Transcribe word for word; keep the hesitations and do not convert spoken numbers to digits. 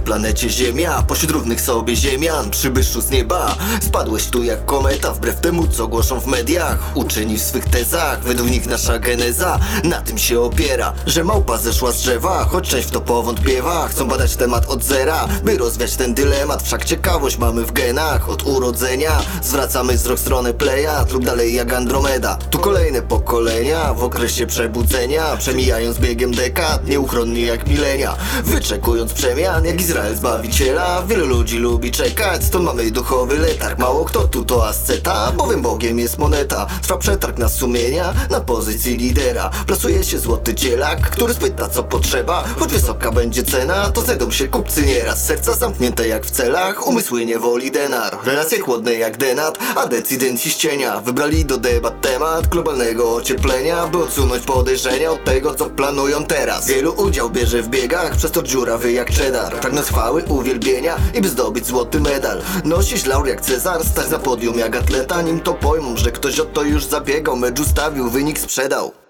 planecie Ziemia, pośród równych sobie ziemian, przybyszu z nieba. Spadłeś tu jak kometa, wbrew temu co głoszą w mediach. Uczeni w swych tezach, według nich nasza geneza na tym się opiera, że małpa zeszła z drzewa, choć część w to powątpiewa. Chcą badać temat od zera, by rozwiać ten dylemat. Wszak ciekawość mamy w genach od urodzenia. Zwracamy wzrok w stronę Plejad lub dalej jak Andromeda. Tu kolejne pokolenia w okresie przebudzenia, przemijając biegiem dekad, nieuchronnie jak milenia. Wyczekując przemian jak Izrael Zbawiciela. Wielu ludzi lubi czekać, stąd mamy duchowy letarg. Mało kto tu to asceta, bowiem Bogiem jest moneta. Trwa przetarg na sumienia, na pozycji lidera. Plasuje się złoty dzielak, który spyta co potrzeba. Choć wysoka będzie cena, to znajdą się kupcy nieraz. Serca zamknięte jak w celach, umysły niewoli denar. Relacje chłodne jak denat, a decydenci z cienia. Wybrali do debat temat globalnego ocieplenia, by odsunąć podejrzenia od tego co planują teraz. Wielu udział bierze w biegach, przez to dziurawy jak cheddar. Pragnąc chwały, uwielbienia i by zdobyć złoty medal. Nosić laur jak Cezar, stać za podium jak atleta. Nim to pojmą, że ktoś o to już zabiegał, mecz ustawił, wynik sprzedał.